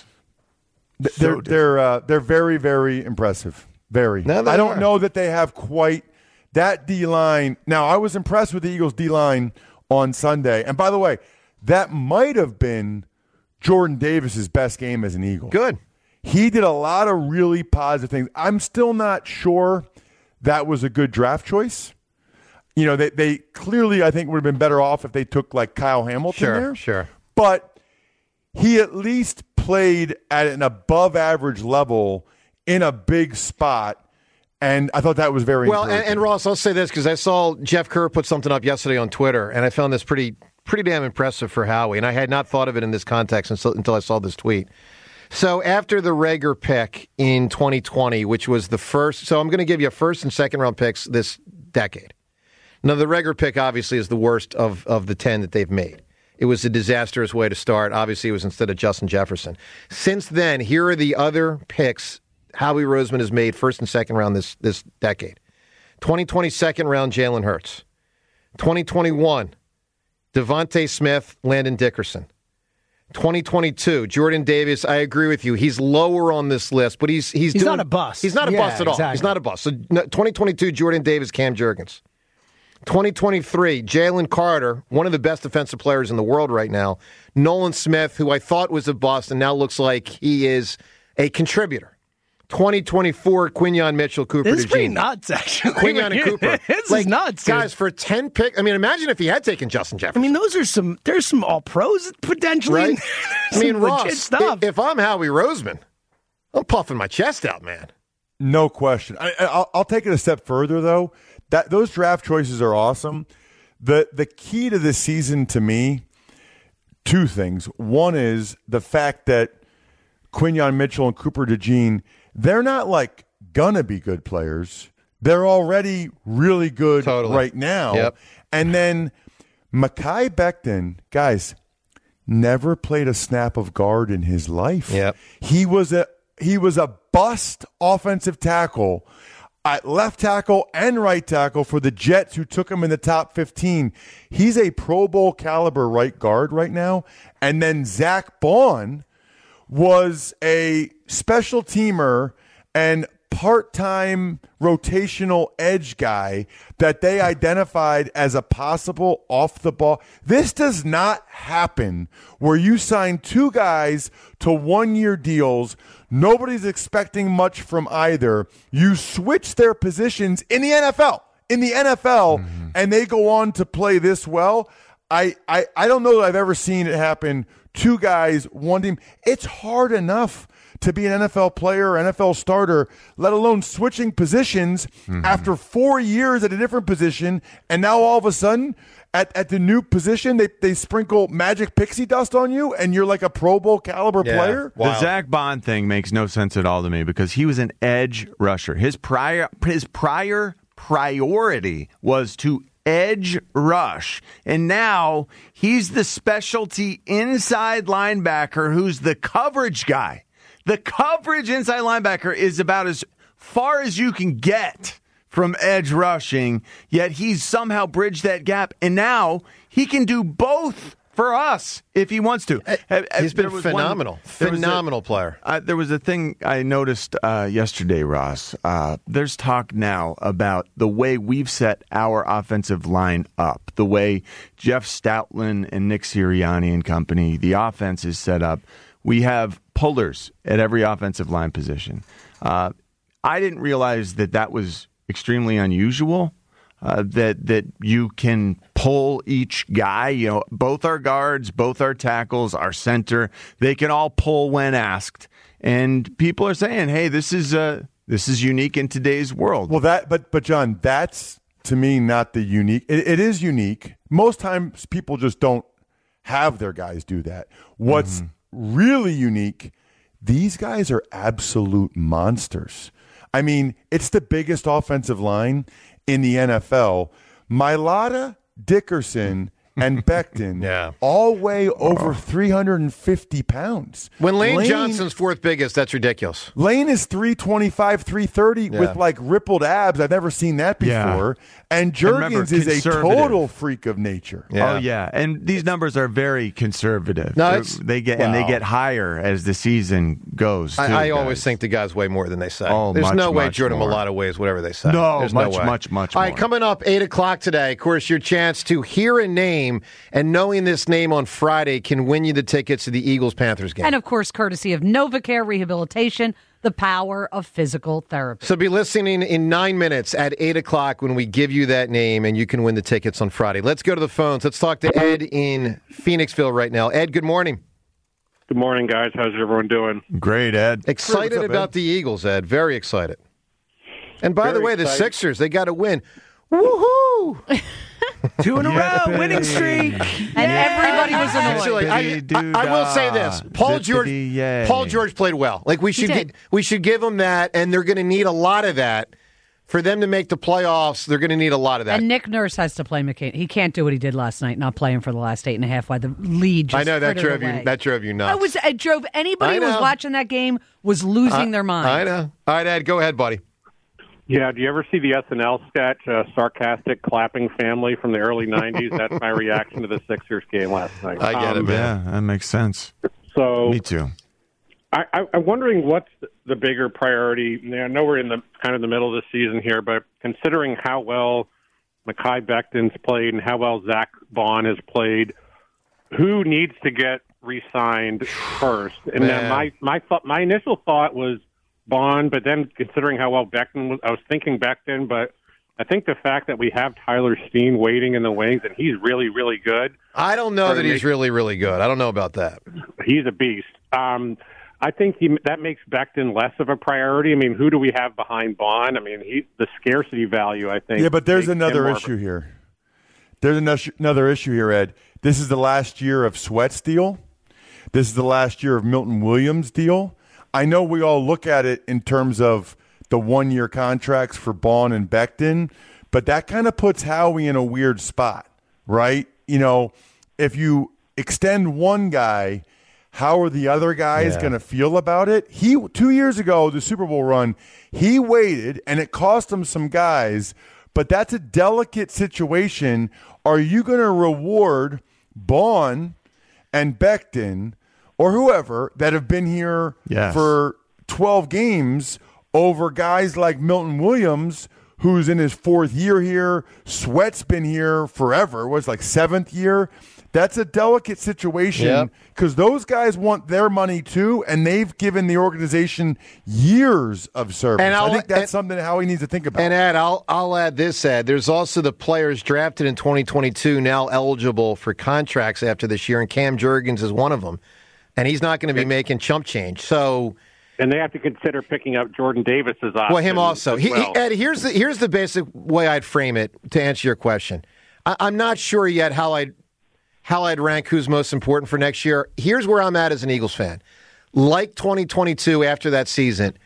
Th- So They're different. they're uh, they're very very impressive. Very. No, they I don't are. know that they have quite that D line. Now, I was impressed with the Eagles D line on Sunday, and by the way, that might have been Jordan Davis's best game as an Eagle. Good. He did a lot of really positive things. I'm still not sure that was a good draft choice. You know, they, they clearly, I think, would have been better off if they took, like, Kyle Hamilton Sure, there. sure. But he at least played at an above-average level in a big spot, and I thought that was very Well, and, encouraging. and Ross, I'll say this because I saw Jeff Kerr put something up yesterday on Twitter, and I found this pretty pretty damn impressive for Howie, and I had not thought of it in this context until, until I saw this tweet. So after the Rager pick in twenty twenty, which was the first, so I'm going to give you first and second round picks this decade. Now, the Rager pick obviously is the worst of, of the ten that they've made. It was a disastrous way to start. Obviously, it was instead of Justin Jefferson. Since then, here are the other picks Howie Roseman has made first and second round this, this decade. twenty twenty second round, Jalen Hurts. twenty twenty-one, Devontae Smith, Landon Dickerson. twenty twenty-two, Jordan Davis. I agree with you. He's lower on this list, but he's he's He's doing, not a bust. He's not a Yeah, bust at all. exactly. He's not a bust. So no, twenty twenty-two, Jordan Davis, Cam Jurgens. twenty twenty-three, Jalen Carter, one of the best defensive players in the world right now. Nolan Smith, who I thought was a bust and now looks like he is a contributor. twenty twenty-four, Quinyon Mitchell, Cooper This is pretty DeJean. nuts, actually. Quinyon and Cooper. This Like, is nuts, dude. guys, for ten pick. I mean, imagine if he had taken Justin I Jefferson. mean, those are some. There's some all pros potentially. Right? I mean, Some Ross, legit stuff. if, if I'm Howie Roseman, I'm puffing my chest out, man. No question. I, I'll, I'll take it a step further, though. That those draft choices are awesome. The the key to this season, to me, two things. One is the fact that Quinyon Mitchell and Cooper DeJean, they're not like gonna be good players. They're already really good Totally. right now. Yep. And then Mekhi Becton, guys, never played a snap of guard in his life. Yep. He was a he was a bust offensive tackle at left tackle and right tackle for the Jets, who took him in the top fifteen. He's a Pro Bowl caliber right guard right now. And then Zach Bond was a special teamer and part-time rotational edge guy that they identified as a possible off-the-ball. This does not happen where you sign two guys to one-year deals Nobody's expecting much from either. You switch their positions in the N F L. In the N F L, mm-hmm. and they go on to play this well. I, I, I don't know that I've ever seen it happen. Two guys, one team. It's hard enough to be an N F L player or N F L starter, let alone switching positions mm-hmm. after four years at a different position, and now all of a sudden at, at the new position they, they sprinkle magic pixie dust on you, and you're like a Pro Bowl caliber yeah. player? Wow. The Zach Bond thing makes no sense at all to me because he was an edge rusher. His prior his prior priority was to edge rush. And now he's the specialty inside linebacker who's the coverage guy. The coverage inside linebacker is about as far as you can get from edge rushing, yet he's somehow bridged that gap. And now he can do both for us if he wants to. He's been phenomenal. One, phenomenal a, player. Uh, there was a thing I noticed uh, yesterday, Ross. Uh, there's talk now about the way we've set our offensive line up, the way Jeff Stoutland and Nick Sirianni and company, the offense is set up. We have pullers at every offensive line position. Uh, I didn't realize that that was extremely unusual. Uh, that that you can pull each guy, you know, both our guards, both our tackles, our center, they can all pull when asked. And people are saying, hey, this is uh, this is unique in today's world. Well, that, but but John, that's to me not the unique. It, it is unique. Most times people just don't have their guys do that. What's mm-hmm. really unique, these guys are absolute monsters. I mean, it's the biggest offensive line in the N F L. Mailata, Dickerson, and Becton yeah. all weigh over three hundred fifty pounds. When Lane, Lane Johnson's fourth biggest, that's ridiculous. Lane is three twenty-five, three thirty yeah. with like rippled abs. I've never seen that before. Yeah. And Juergens is a total freak of nature. Yeah. Oh yeah, and these numbers are very conservative. No, they get well, and they get higher as the season goes. Too, I, I guys. always think the guys weigh more than they say. Oh, There's much, no way much Jordan more. Mailata weighs whatever they say. No, There's much, no way. much, much All more. right, coming up eight o'clock today. Of course, your chance to hear a name and knowing this name on Friday can win you the tickets to the Eagles-Panthers game. And, of course, courtesy of NovaCare Rehabilitation, the power of physical therapy. So be listening in nine minutes at eight o'clock when we give you that name, and you can win the tickets on Friday. Let's go to the phones. Let's talk to Ed in Phoenixville right now. Ed, good morning. Good morning, guys. How's everyone doing? Great, Ed. Excited up, about Ed? the Eagles, Ed. Very excited. And by Very the way, the excited. Sixers, they got to win. Woohoo! Two in a Yeah, row, winning baby. streak. And everybody was annoyed. Actually, I, I, I will say this: Paul George, Zippity-yay. Paul George played well. Like we should, did. gi- we should give him that, and they're going to need a lot of that for them to make the playoffs. They're going to need a lot of that. And Nick Nurse has to play McCain. He can't do what he did last night, not playing for the last eight and a half while the lead just I know that frittered drove away. you. That drove you nuts. I was. It drove anybody I who was know. watching that game was losing I- their mind. I know. All right, Ed, go ahead, buddy. Yeah, do you ever see the S N L sketch, uh, Sarcastic Clapping Family from the early nineties? That's my reaction to the Sixers game last night. I get it, Um, man. Yeah, that makes sense. So Me too. I, I, I'm wondering what's the bigger priority. I know we're in the kind of the middle of the season here, but considering how well Mekhi Becton's played and how well Zach Bond has played, who needs to get re-signed first? And Man. then my my thought, my initial thought was Bond, but then considering how well Becton was, I was thinking Becton, but I think the fact that we have Tyler Steen waiting in the wings and he's really, really good. I don't know that Pardon he's me? really, really good. I don't know about that. He's a beast. Um, I think he, that makes Becton less of a priority. I mean, who do we have behind Bond? I mean, he, the scarcity value, I think. Yeah, but there's makes him another more of a- issue here. There's another another issue here, Ed. This is the last year of Sweat's deal. This is the last year of Milton Williams' deal. I know we all look at it in terms of the one-year contracts for Bond and Becton, but that kind of puts Howie in a weird spot, right? You know, if you extend one guy, how are the other guys Yeah. going to feel about it? He two years ago, the Super Bowl run, he waited, and it cost him some guys, but that's a delicate situation. Are you going to reward Bond and Becton or whoever that have been here Yes. for twelve games over guys like Milton Williams who's in his fourth year here. Sweat's been here forever. What's like seventh year? That's a delicate situation because Yep. those guys want their money too, and they've given the organization years of service. And I I'll- think that's and- something how he needs to think about. And Ed, I'll I'll add this, Ed. There's also the players drafted in twenty twenty-two now eligible for contracts after this year, and Cam Jurgens is one of them. And he's not going to be making chump change. So, and they have to consider picking up Jordan Davis's option. well, him also. as He, well. he, Ed, here's the here's the basic way I'd frame it to answer your question. I, I'm not sure yet how I'd how I'd rank who's most important for next year. Here's where I'm at as an Eagles fan. Like twenty twenty-two, after that season,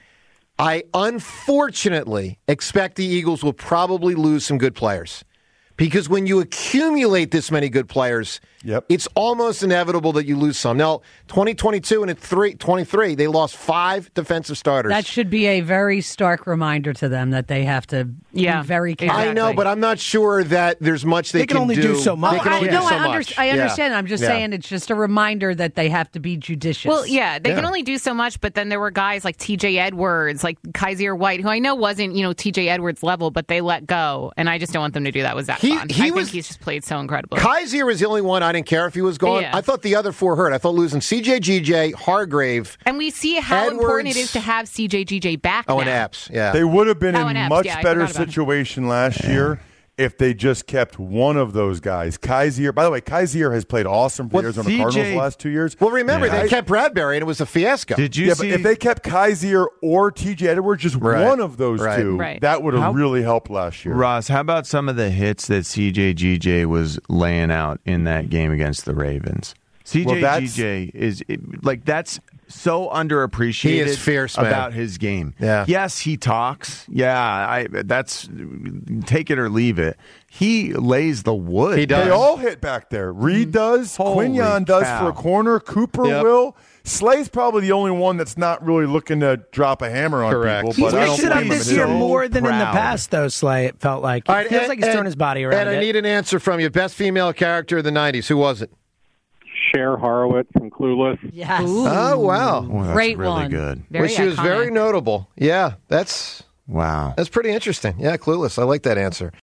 I unfortunately expect the Eagles will probably lose some good players. Because when you accumulate this many good players, yep. it's almost inevitable that you lose some. Now, twenty twenty-two and at three, twenty-three, they lost five defensive starters. That should be a very stark reminder to them that they have to Yeah, be very careful. I know, but I'm not sure that there's much they, They can only do so much. They can I, only no, do so I, under- much. I Yeah. understand. I'm just Yeah. saying it's just a reminder that they have to be judicious. Well, yeah, they can Yeah. only do so much, but then there were guys like T J Edwards, like Kaiser White, who I know wasn't, you know, T J Edwards level, but they let go, and I just don't want them to do that with Zach He- Bond. he I was- think he's just played so incredibly. Kaiser was the only one I didn't care if he was gone. Yeah. I thought the other four hurt. I thought losing C J G J, Hargrave, And we see how Edwards- important it is to have C J G J back oh, now. and Apps. Yeah. They would have been Oh, in and a Epps, much yeah, I better forgot about him. situation last year if they just kept one of those guys. Kaiser, by the way, Kaiser has played awesome for Well, years on the C J Cardinals the last two years. Well, remember, Yeah. they kept Bradbury, and it was a fiasco. Did you yeah, see? but if they kept Kaiser or T J Edwards, just Right. one of those Right. two, Right. that would have How- really helped last year. Ross, how about some of the hits that C J G J was laying out in that game against the Ravens? C J Well, G that's- J is it, like that's so underappreciated. He is fierce, man. about his game. Yeah. Yes, he talks. Yeah, I that's take it or leave it. He lays the wood. He does. They all hit back there. Reed does. Holy Quinion does cow. for a corner. Cooper Yep. will. Slay's probably the only one that's not really looking to drop a hammer on Correct. people. He's But I don't mixed it up blame him this at year all. more than in the proud. past, though, Slay, it felt like. It All right, feels Ed- like he's Ed- throwing his body around Ed, I it. need an answer from you. Best female character of the nineties. Who was it? Cher Horowitz from Clueless. yes. Oh, wow. Oh, that's Great really one. good. Very Well, she was iconic. very notable. Yeah, that's Wow. that's pretty interesting. Yeah, Clueless. I like that answer.